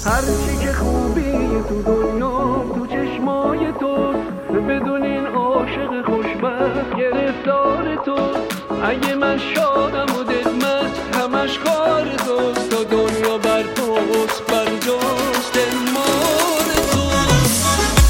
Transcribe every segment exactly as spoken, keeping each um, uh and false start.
هرچی که خوبی تو دنیا تو چشمای توست، بدون این عاشق خوشبخت گرفتار توست. اگه من شادم و دلمست همش کار توست، تا دنیا بر توست بر جاست دلمال توست.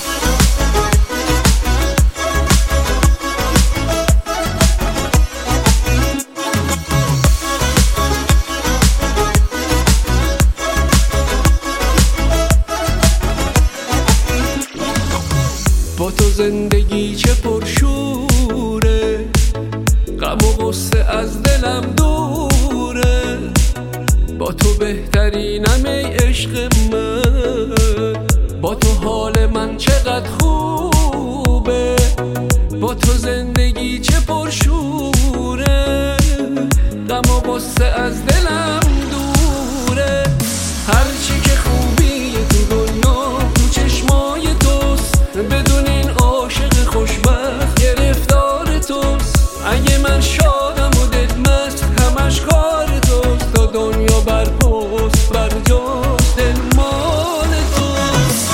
با تو زندگی چه پرشوره، غم و غصه از دلم دوره. با تو بهترینم ای عشق من، با تو حال من چقدر خوبه. با تو زندگی چه پرشوره، غم و غصه از دلم دوره. هرچی که خوبی تو دنیا تو چشمای توست، بدون این عاشق خوشبخت گرفتار توست. اگه من شادم و دلمست همش کار توست، تا دنیا بر پست بر جاست دلمال توست.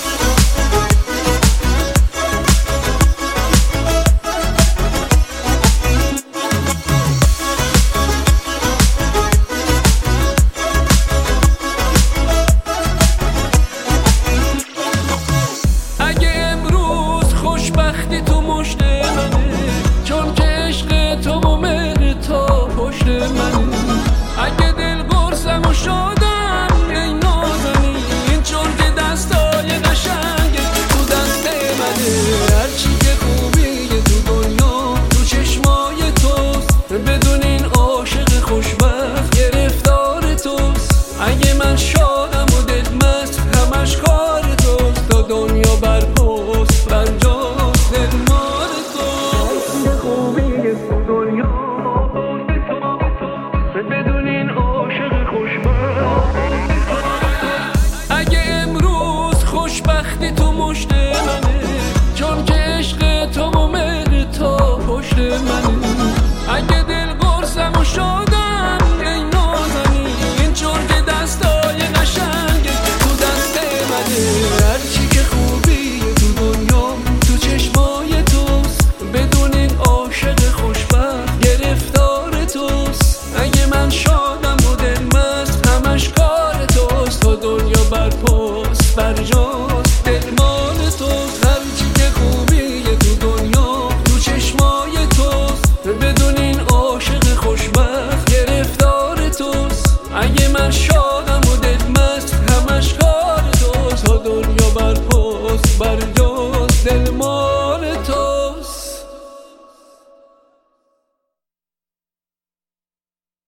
اگه امروز خوشبختی تو مشت منه، چون که عشق تو و مهر تا پشت منه. اگه دل قرصم و شادم ای نازنین، چون که دستای قشنگ تو دست منه. هرچی که خوبی تو دنیا تو چشمای توست، بدون این عاشق خوشبخت گرفتار توست. اگه من شادم و دلمست همش کار توست، تا دنیا بر پست بر جاست دلمال توست. خوبی تو دنیا بدون این عاشق خوشبخت. اگه امروز خوشبختی تو مشت منه، چون که عشق تو و مهر تا پشت منه. اگه دل قرصم و شادم ای نازنین، چون که دستای قشنگ تو دست منه. هرچی که خوبی تو دنیا تو چشمای توست، بدون این عاشق خوشبخت گرفتار توست. اگه من شادم و دلمست همش کار توست، تا دنیا بر پست بر جاست دلمال توست. هرچی که خوبی تو دنیا تو چشمای توست، بدون این عاشق خوشبخت گرفتار توست. اگه من شادم و دلمست همش کار توست، تا دنیا بر پست بر جاست دلمال